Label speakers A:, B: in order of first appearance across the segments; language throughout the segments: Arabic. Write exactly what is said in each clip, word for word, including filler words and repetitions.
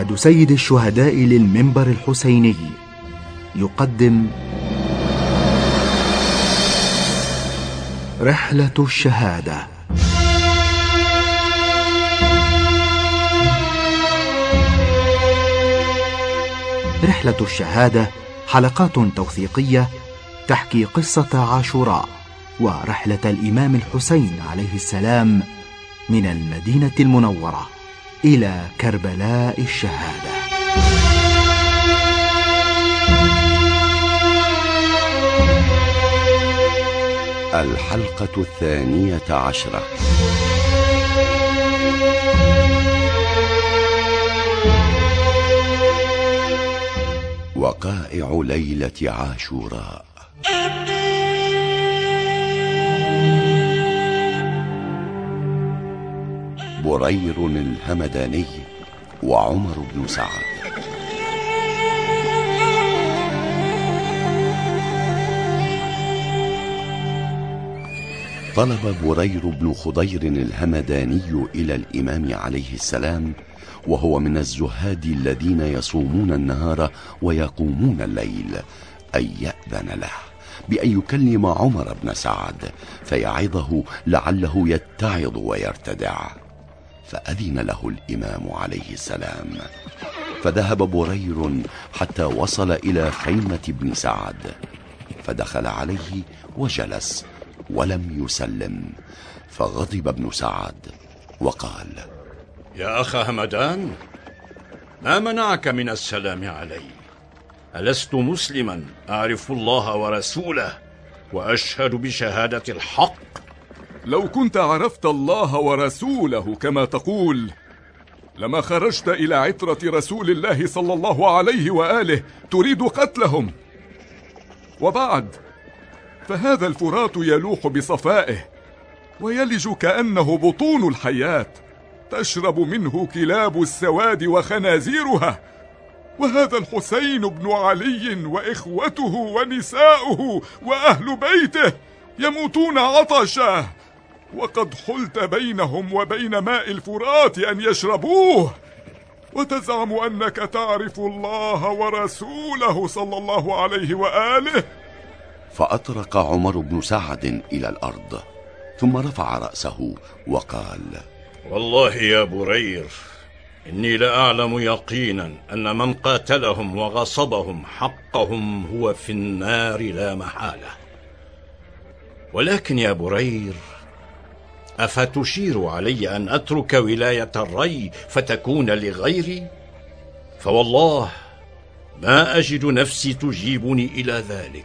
A: معهد سيد الشهداء للمنبر الحسيني يقدم رحلة الشهادة. رحلة الشهادة حلقات توثيقية تحكي قصة عاشوراء ورحلة الإمام الحسين عليه السلام من المدينة المنورة إلى كربلاء الشهادة.
B: الحلقة الثانية عشرة. وقائع ليلة عاشوراء. برير الهمداني وعمر بن سعد. طلب برير بن خضير الهمداني إلى الإمام عليه السلام، وهو من الزهاد الذين يصومون النهار ويقومون الليل، أن يأذن له بأن يكلم عمر بن سعد فيعظه لعله يتعظ ويرتدع. فأذن له الإمام عليه السلام، فذهب برير حتى وصل إلى خيمة ابن سعد، فدخل عليه وجلس ولم يسلم، فغضب ابن سعد وقال:
C: يا أخ همدان، ما منعك من السلام علي؟ ألست مسلما أعرف الله ورسوله وأشهد بشهادة الحق؟
D: لو كنت عرفت الله ورسوله كما تقول لما خرجت إلى عترة رسول الله صلى الله عليه وآله تريد قتلهم. وبعد، فهذا الفرات يلوح بصفائه ويلج كأنه بطون الحيات، تشرب منه كلاب السواد وخنازيرها، وهذا الحسين بن علي وإخوته ونساؤه وأهل بيته يموتون عطشا، وقد حلت بينهم وبين ماء الفرات أن يشربوه، وتزعم أنك تعرف الله ورسوله صلى الله عليه وآله.
B: فأطرق عمر بن سعد إلى الأرض، ثم رفع رأسه وقال:
C: والله يا برير، إني لأعلم يقينا أن من قاتلهم وغصبهم حقهم هو في النار لا محالة. ولكن يا برير، أفتشير علي أن أترك ولاية الري فتكون لغيري؟ فوالله ما أجد نفسي تجيبني إلى ذلك.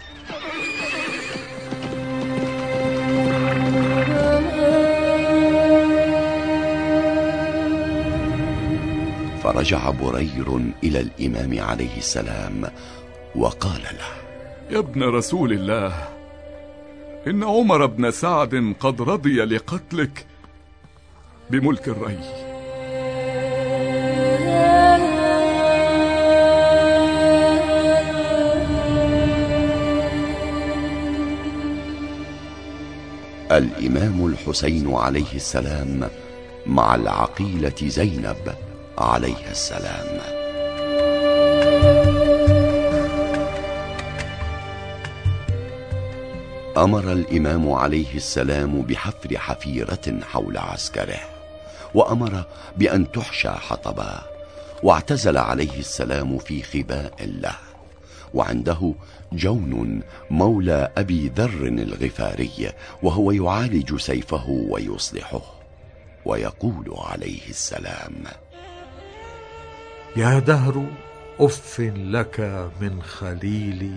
B: فرجع برير إلى الإمام عليه السلام وقال له:
D: يا ابن رسول الله، إن عمر بن سعد قد رضي لقتلك بملك الري.
B: الإمام الحسين عليه السلام مع العقيلة زينب عليه السلام. أمر الإمام عليه السلام بحفر حفيرة حول عسكره، وأمر بأن تحشى حطبا، واعتزل عليه السلام في خباء له، وعنده جون مولى أبي ذر الغفاري، وهو يعالج سيفه ويصلحه، ويقول عليه السلام:
E: يا دهر أف لك من خليلي،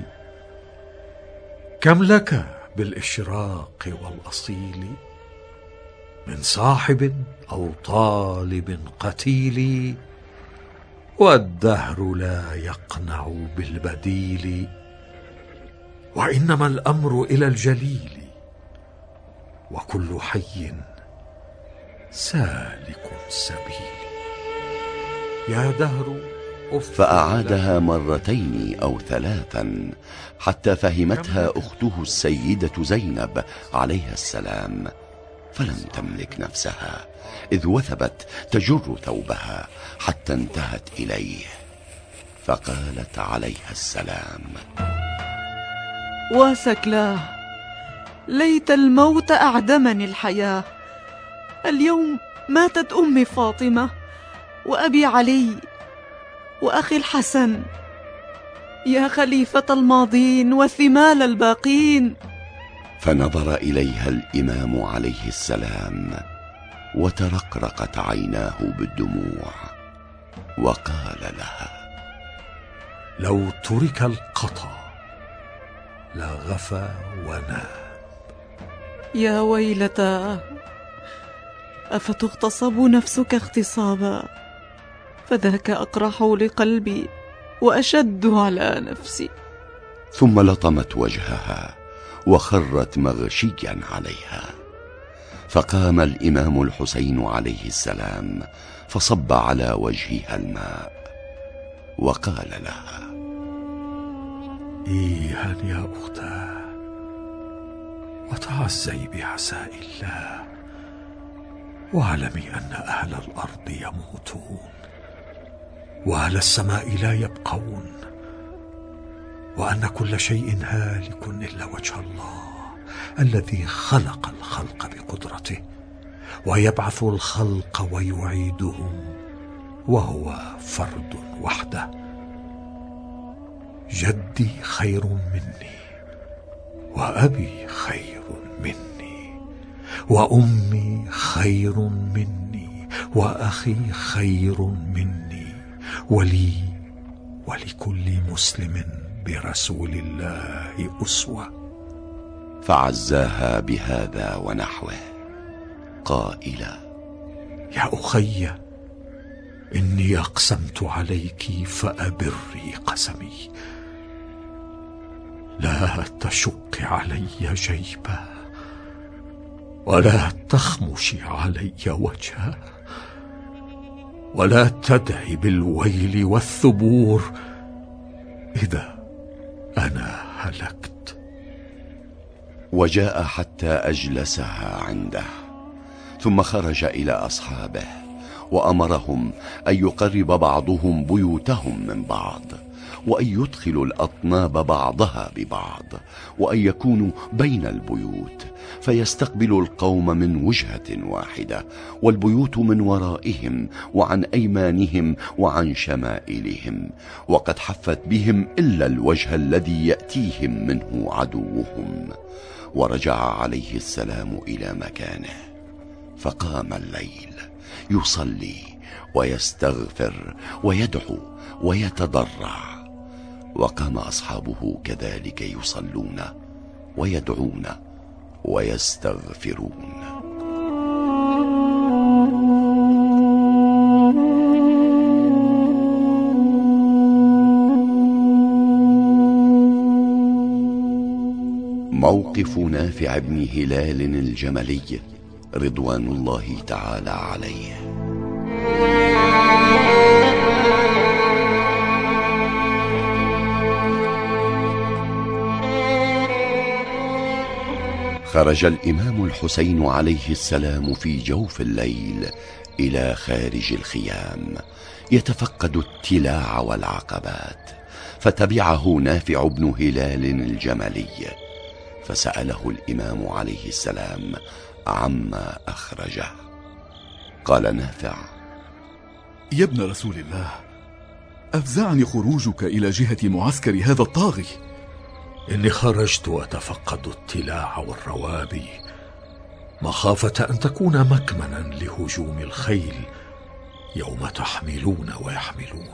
E: كم لك بالإشراق والأصيل، من صاحب أو طالب قتيل، والدهر لا يقنع بالبديل، وإنما الأمر إلى الجليل، وكل حي سالك سبيل. يا دهر
B: فأعادها مرتين أو ثلاثا حتى فهمتها أخته السيدة زينب عليها السلام، فلم تملك نفسها، إذ وثبت تجر ثوبها حتى انتهت إليه، فقالت عليها السلام:
F: وسكلاه، ليت الموت أعدمني الحياة. اليوم ماتت أمي فاطمة وأبي علي وأخي الحسن، يا خليفة الماضين وثمال الباقين.
B: فنظر إليها الإمام عليه السلام وترقرقت عيناه بالدموع، وقال لها:
E: لو ترك القطع لغفى ونام.
F: يا ويلتاه، أفتغتصب نفسك اغتصابا؟ فذاك أقرح لقلبي وأشد على نفسي.
B: ثم لطمت وجهها وخرت مغشيا عليها. فقام الإمام الحسين عليه السلام فصب على وجهها الماء وقال لها:
E: إيها يا أختاه، وتعزي بعزاء الله، واعلمي أن أهل الأرض يموتون وأهل السماء لا يبقون، وأن كل شيء هالك إلا وجه الله الذي خلق الخلق بقدرته، ويبعث الخلق ويعيدهم، وهو فرد وحده. جدي خير مني، وأبي خير مني، وأمي خير مني، وأخي خير مني، ولي ولكل مسلم برسول الله أسوة.
B: فعزاها بهذا ونحوه قائلا:
E: يا أخي، إني أقسمت عليك فأبري قسمي، لا تشق علي جيبا، ولا تخمشي علي وجها، ولا تدعي بالويل والثبور إذا أنا هلكت.
B: وجاء حتى أجلسها عنده، ثم خرج إلى أصحابه وأمرهم أن يقرب بعضهم بيوتهم من بعض، وأن يدخلوا الأطناب بعضها ببعض، وأن يكونوا بين البيوت، فيستقبلوا القوم من وجهة واحدة، والبيوت من ورائهم وعن أيمانهم وعن شمائلهم، وقد حفت بهم إلا الوجه الذي يأتيهم منه عدوهم. ورجع عليه السلام إلى مكانه، فقام الليل يصلي ويستغفر ويدعو ويتضرع، وقام أصحابه كذلك يصلون ويدعون ويستغفرون. موقف نافع بن هلال الجملي رضوان الله تعالى عليه. خرج الإمام الحسين عليه السلام في جوف الليل إلى خارج الخيام يتفقد التلاع والعقبات، فتبعه نافع بن هلال الجملي، فسأله الإمام عليه السلام عما أخرجه. قال نافع:
D: يا ابن رسول الله، أفزعني خروجك إلى جهة معسكر هذا الطاغي.
E: إني خرجت أتفقد التلاع والروابي مخافة أن تكون مكمنا لهجوم الخيل يوم تحملون ويحملون.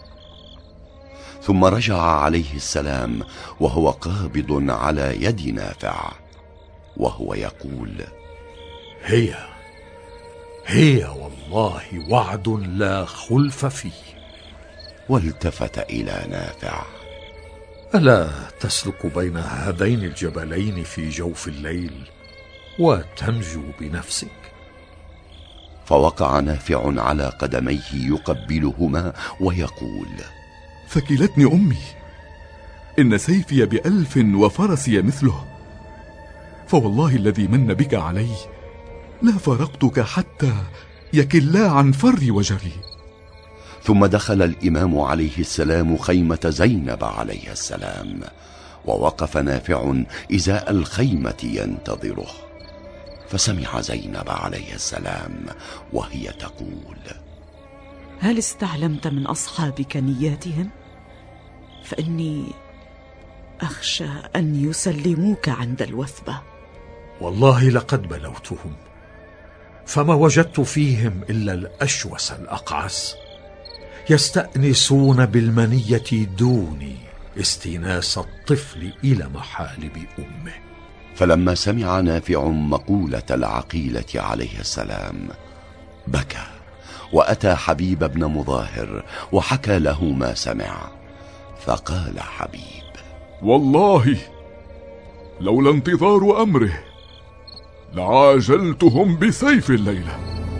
B: ثم رجع عليه السلام وهو قابض على يد نافع وهو يقول:
E: هي هي والله وعد لا خلف فيه.
B: والتفت إلى نافع:
E: ألا تسلك بين هذين الجبلين في جوف الليل وتنجو بنفسك؟
B: فوقع نافع على قدميه يقبلهما ويقول:
D: ثكلتني أمي، إن سيفي بألف وفرسي مثله، فوالله الذي من بك علي لا فارقتك حتى يكلا عن فري وجري.
B: ثم دخل الإمام عليه السلام خيمة زينب عليه السلام، ووقف نافع إزاء الخيمة ينتظره، فسمع زينب عليه السلام وهي تقول:
F: هل استعلمت من أصحابك نياتهم؟ فإني أخشى أن يسلموك عند الوثبة.
E: والله لقد بلوتهم، فما وجدت فيهم إلا الأشوس الأقعس، يستأنسون بالمنية دوني استئناس الطفل إلى محالب أمه.
B: فلما سمع نافع مقولة العقيلة عليه السلام بكى، وأتى حبيب بن مظاهر وحكى له ما سمع، فقال حبيب:
D: والله لولا انتظار أمره لعاجلتهم بسيف الليلة.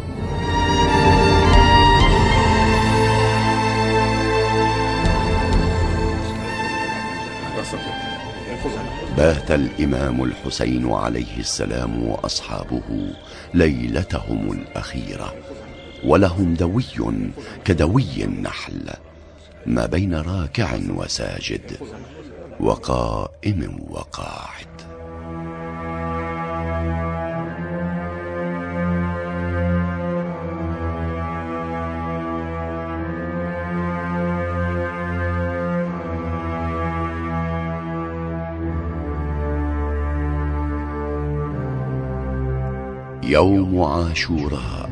B: بات الإمام الحسين عليه السلام وأصحابه ليلتهم الأخيرة، ولهم دوي كدوي النحل، ما بين راكع وساجد وقائم وقاعد. يوم عاشوراء.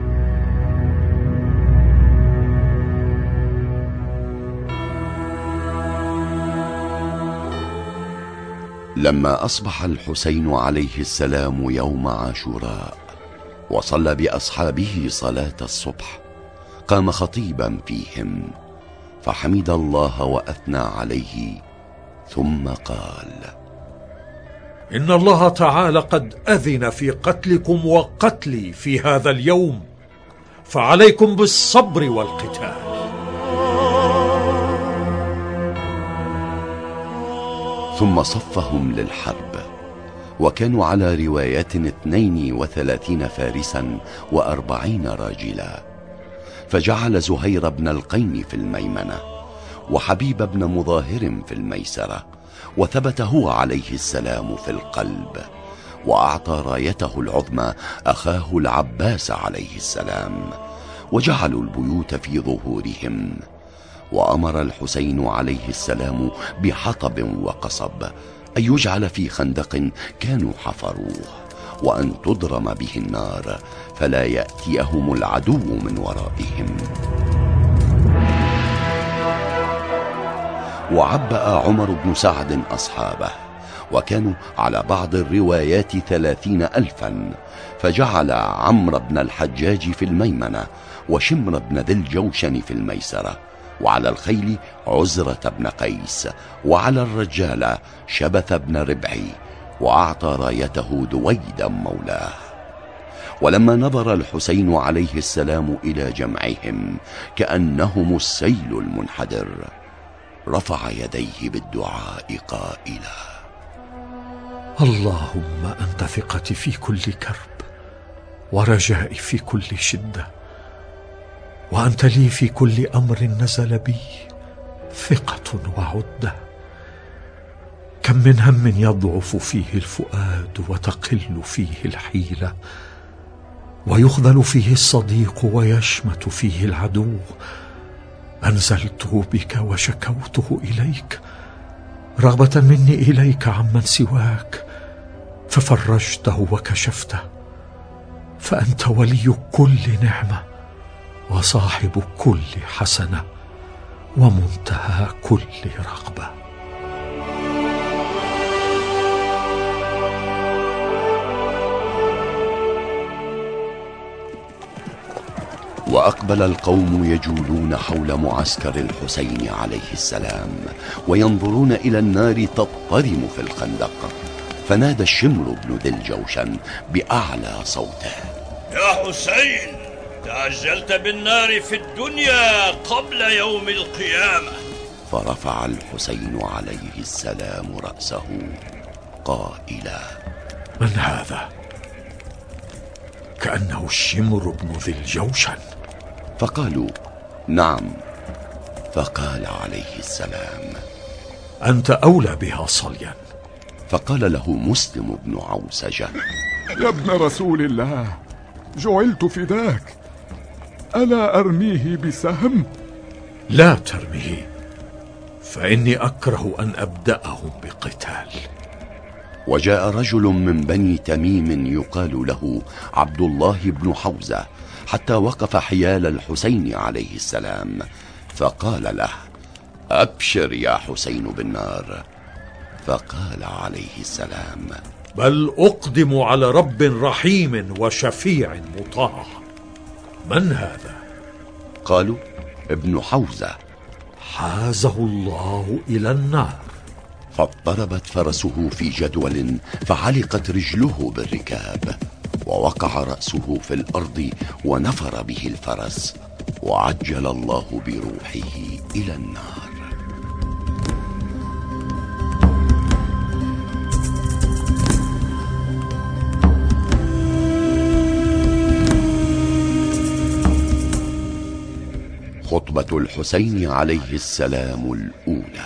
B: لما أصبح الحسين عليه السلام يوم عاشوراء وصلى بأصحابه صلاة الصبح، قام خطيبا فيهم فحمد الله وأثنى عليه، ثم قال:
E: إن الله تعالى قد أذن في قتلكم وقتلي في هذا اليوم، فعليكم بالصبر والقتال.
B: ثم صفهم للحرب، وكانوا على روايات اثنين وثلاثين فارسا وأربعين راجلا، فجعل زهير بن القين في الميمنة وحبيب بن مظاهر في الميسرة، وثبت هو عليه السلام في القلب، وأعطى رايته العظمى أخاه العباس عليه السلام، وجعلوا البيوت في ظهورهم. وأمر الحسين عليه السلام بحطب وقصب أن يجعل في خندق كانوا حفروه، وأن تضرم به النار فلا يأتيهم العدو من ورائهم. وعبأ عمر بن سعد أصحابه، وكانوا على بعض الروايات ثلاثين ألفا، فجعل عمرو بن الحجاج في الميمنة، وشمر بن ذي الجوشن في الميسرة، وعلى الخيل عزرة بن قيس، وعلى الرجال شبث بن ربعي، وأعطى رايته دويدا مولاه. ولما نظر الحسين عليه السلام إلى جمعهم كأنهم السيل المنحدر، رفع يديه بالدعاء قائلا:
E: اللهم أنت ثقتي في كل كرب، ورجائي في كل شدة، وأنت لي في كل أمر نزل بي ثقة وعدة. كم من هم يضعف فيه الفؤاد وتقل فيه الحيلة، ويخذل فيه الصديق ويشمت فيه العدو. أنزلته بك وشكوته إليك رغبة مني إليك عمن سواك، ففرجته وكشفته، فأنت ولي كل نعمة، وصاحب كل حسنة، ومنتهى كل رغبة.
B: وأقبل القوم يجولون حول معسكر الحسين عليه السلام، وينظرون إلى النار تضطرم في الخندق، فنادى الشمر بن ذي الجوشن بأعلى صوته:
C: يا حسين، تعجلت بالنار في الدنيا قبل يوم القيامة.
B: فرفع الحسين عليه السلام رأسه قائلا:
E: من هذا؟ كأنه الشمر بن ذي الجوشن.
B: فقالوا: نعم. فقال عليه السلام:
E: أنت أولى بها صليا.
B: فقال له مسلم بن عوسجة:
D: يا ابن رسول الله، جعلت فداك، ألا أرميه بسهم؟
E: لا ترميه، فإني أكره أن أبدأهم بقتال.
B: وجاء رجل من بني تميم يقال له عبد الله بن حوزة حتى وقف حيال الحسين عليه السلام، فقال له: أبشر يا حسين بالنار. فقال عليه السلام:
E: بل أقدم على رب رحيم وشفيع مطاع. من هذا؟
B: قالوا: ابن حوزة.
E: حازه الله إلى النار.
B: فاضطربت فرسه في جدول، فعلقت رجله بالركاب، ووقع رأسه في الأرض ونفر به الفرس، وعجل الله بروحه إلى النار. خطبة الحسين عليه السلام الأولى.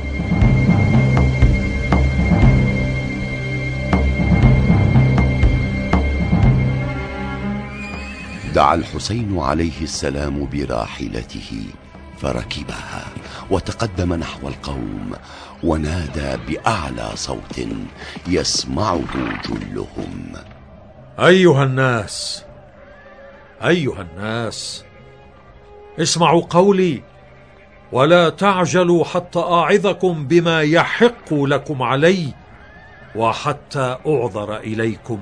B: دعا الحسين عليه السلام براحلته فركبها، وتقدم نحو القوم، ونادى بأعلى صوت يسمعه جلهم:
E: أيها الناس، أيها الناس، اسمعوا قولي، ولا تعجلوا حتى أعظكم بما يحق لكم علي، وحتى أعذر إليكم.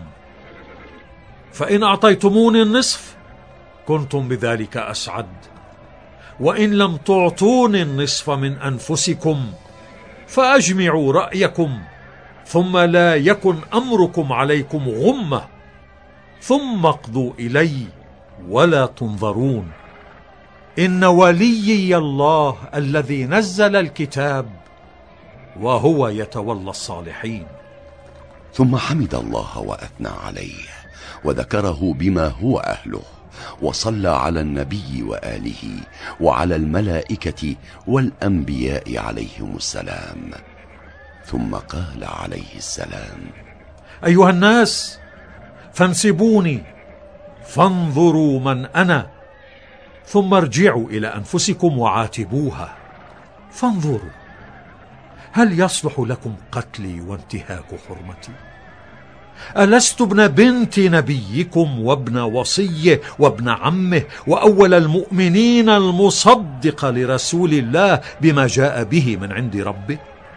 E: فإن أعطيتموني النصف كنتم بذلك أسعد، وإن لم تعطوني النصف من أنفسكم فأجمعوا رأيكم، ثم لا يكن أمركم عليكم غمة، ثم اقضوا إلي ولا تنظرون. إن وليي الله الذي نزل الكتاب، وهو يتولى الصالحين.
B: ثم حمد الله وأثنى عليه، وذكره بما هو أهله، وصلى على النبي وآله وعلى الملائكة والأنبياء عليهم السلام. ثم قال عليه السلام:
E: أيها الناس، فانسبوني فانظروا من أنا، ثم ارجعوا إلى أنفسكم وعاتبوها، فانظروا هل يصلح لكم قتلي وانتهاك حرمتي؟ ألست ابن بنت نبيكم وابن وصيه وابن عمه وأول المؤمنين المصدق لرسول الله بما جاء به من عند ربه؟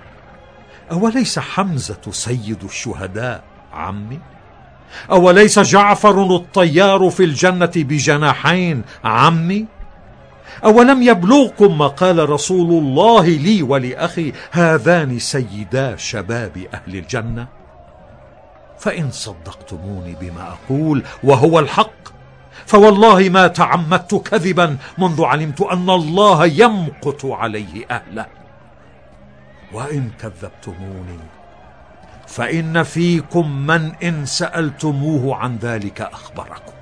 E: أوليس حمزة سيد الشهداء عمي؟ أوليس جعفر الطيار في الجنة بجناحين عمي؟ أولم يبلغكم ما قال رسول الله لي ولأخي هذان سيدا شباب أهل الجنة؟ فإن صدقتموني بما أقول وهو الحق، فوالله ما تعمدت كذبا منذ علمت أن الله يمقت عليه أهله. وإن كذبتموني فإن فيكم من إن سألتموه عن ذلك أخبركم.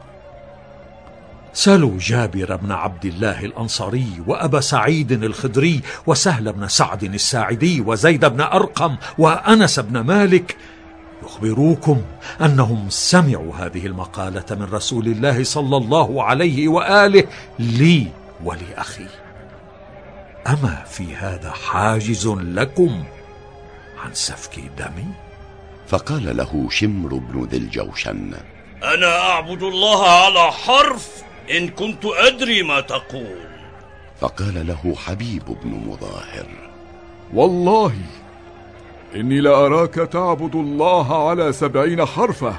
E: سألوا جابر بن عبد الله الأنصاري، وأبا سعيد الخدري، وسهل بن سعد الساعدي، وزيد بن أرقم، وأنس بن مالك، يخبروكم أنهم سمعوا هذه المقالة من رسول الله صلى الله عليه وآله لي ولأخي. أما في هذا حاجز لكم عن سفك دمي؟
B: فقال له شمر بن ذي الجوشن:
C: أنا أعبد الله على حرف إن كنت أدري ما تقول.
B: فقال له حبيب بن مظاهر:
D: والله إني لأراك تعبد الله على سبعين حرفة،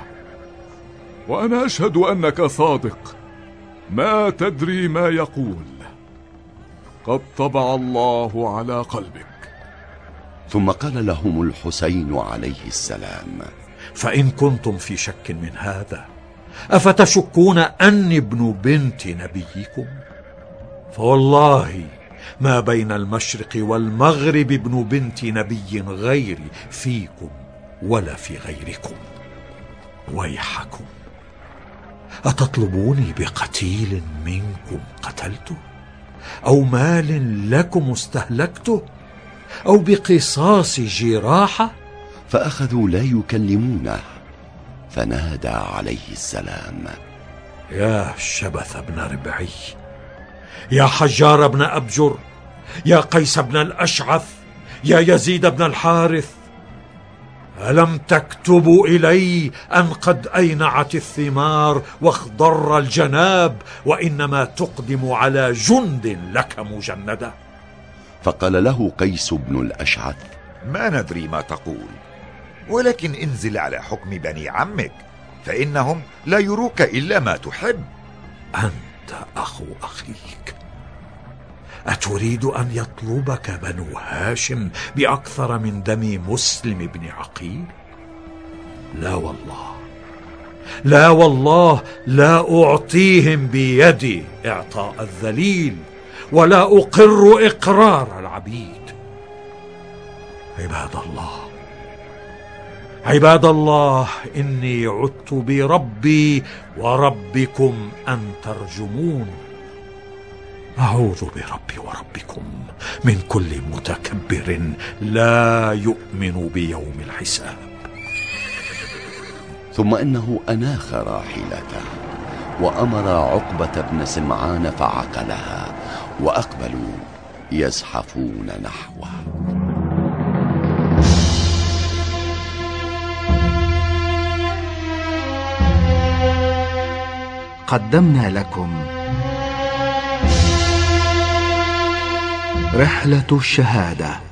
D: وأنا أشهد أنك صادق، ما تدري ما يقول، قد طبع الله على قلبك.
B: ثم قال لهم الحسين عليه السلام:
E: فإن كنتم في شك من هذا، أفتشكون أني ابن بنت نبيكم؟ فوالله ما بين المشرق والمغرب ابن بنت نبي غيري فيكم ولا في غيركم. ويحكم، أتطلبوني بقتيل منكم قتلته، أو مال لكم استهلكته، أو بقصاص جراحة؟
B: فأخذوا لا يكلمونه، فنادى عليه السلام:
E: يا شبث بن ربعي، يا حجار بن أبجر، يا قيس بن الأشعث، يا يزيد بن الحارث، ألم تكتبوا إلي أن قد أينعت الثمار واخضر الجناب، وإنما تقدم على جند لك مجندة؟
B: فقال له قيس بن الأشعث:
G: ما ندري ما تقول، ولكن انزل على حكم بني عمك، فإنهم لا يروك إلا ما تحب.
E: أنت أخو أخيك، أتريد أن يطلبك بنو هاشم بأكثر من دم مسلم بن عقيل؟ لا والله، لا والله، لا أعطيهم بيدي إعطاء الذليل، ولا أقر إقرار العبيد. عباد الله، عباد الله، إني عدت بربي وربكم أن ترجمون. أعوذ بربي وربكم من كل متكبر لا يؤمن بيوم الحساب.
B: ثم إنه أناخ راحلته وأمر عقبة بن سمعان فعقلها، وأقبلوا يزحفون نحوه.
A: قدمنا لكم رحلة الشهادة